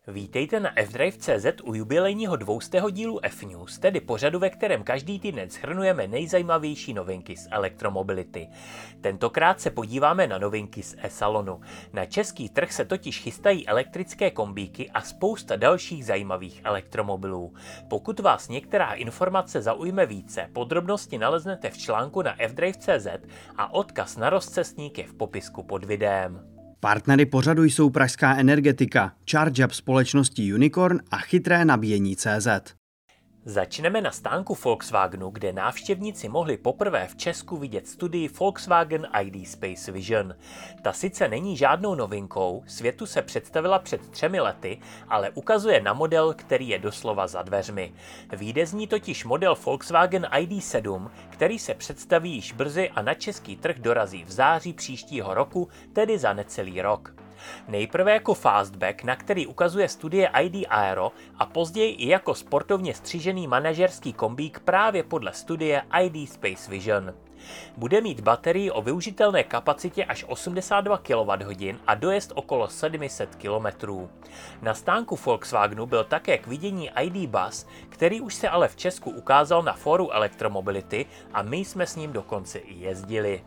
Vítejte na fdrive.cz u jubilejního 200. dílu F-News, tedy pořadu, ve kterém každý týden shrnujeme nejzajímavější novinky z elektromobility. Tentokrát se podíváme na novinky z e-salonu. Na český trh se totiž chystají elektrické kombíky a spousta dalších zajímavých elektromobilů. Pokud vás některá informace zaujme více, podrobnosti naleznete v článku na fdrive.cz a odkaz na rozcestník je v popisku pod videem. Partnery pořadu jsou pražská Energetika, ChargeUp společnosti Unicorn a chytré nabíjení.cz. Začneme na stánku Volkswagenu, kde návštěvníci mohli poprvé v Česku vidět studii Volkswagen ID Space Vision. Ta sice není žádnou novinkou, světu se představila před 3 lety, ale ukazuje na model, který je doslova za dveřmi. Vyjde z ní totiž model Volkswagen ID7, který se představí již brzy a na český trh dorazí v září příštího roku, tedy za necelý rok. Nejprve jako fastback, na který ukazuje studie ID Aero, a později i jako sportovně střižený manažerský kombík právě podle studie ID Space Vision. Bude mít baterii o využitelné kapacitě až 82 kWh a dojezd okolo 700 km. Na stánku Volkswagenu byl také k vidění ID Bus, který už se ale v Česku ukázal na fóru elektromobility a my jsme s ním dokonce i jezdili.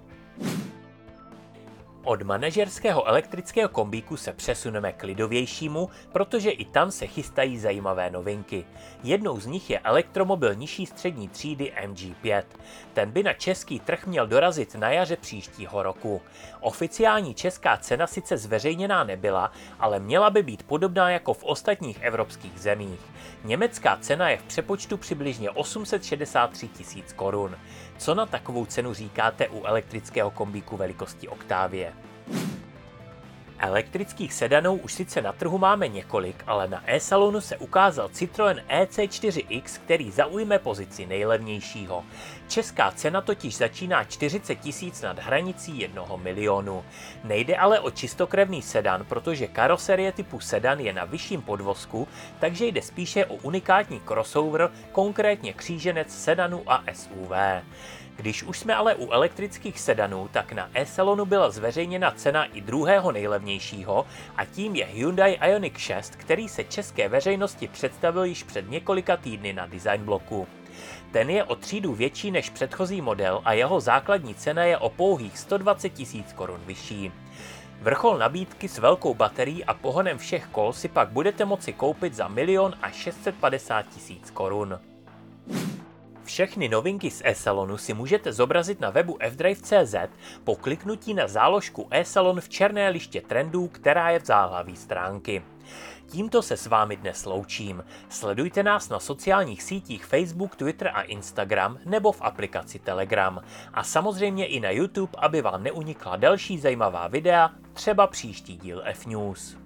Od manažerského elektrického kombíku se přesuneme k lidovějšímu, protože i tam se chystají zajímavé novinky. Jednou z nich je elektromobil nižší střední třídy MG5. Ten by na český trh měl dorazit na jaře příštího roku. Oficiální česká cena sice zveřejněná nebyla, ale měla by být podobná jako v ostatních evropských zemích. Německá cena je v přepočtu přibližně 863 000 korun. Co na takovou cenu říkáte u elektrického kombíku velikosti Octavie? Elektrických sedanů už sice na trhu máme několik, ale na e-salonu se ukázal Citroën EC4X, který zaujme pozici nejlevnějšího. Česká cena totiž začíná 40 000 nad hranicí 1 milionu. Nejde ale o čistokrevný sedan, protože karoserie typu sedan je na vyšším podvozku, takže jde spíše o unikátní crossover, konkrétně kříženec sedanu a SUV. Když už jsme ale u elektrických sedanů, tak na e-salonu byla zveřejněna cena i druhého nejlevnějšího a tím je Hyundai Ioniq 6, který se české veřejnosti představil již před několika týdny na design bloku. Ten je o třídu větší než předchozí model a jeho základní cena je o pouhých 120 000 korun vyšší. Vrchol nabídky s velkou baterií a pohonem všech kol si pak budete moci koupit za 1 650 000 korun. Všechny novinky z e-salonu si můžete zobrazit na webu fdrive.cz po kliknutí na záložku e-salon v černé liště trendů, která je v záhlaví stránky. Tímto se s vámi dnes loučím. Sledujte nás na sociálních sítích Facebook, Twitter a Instagram nebo v aplikaci Telegram. A samozřejmě i na YouTube, aby vám neunikla další zajímavá videa, třeba příští díl F-News.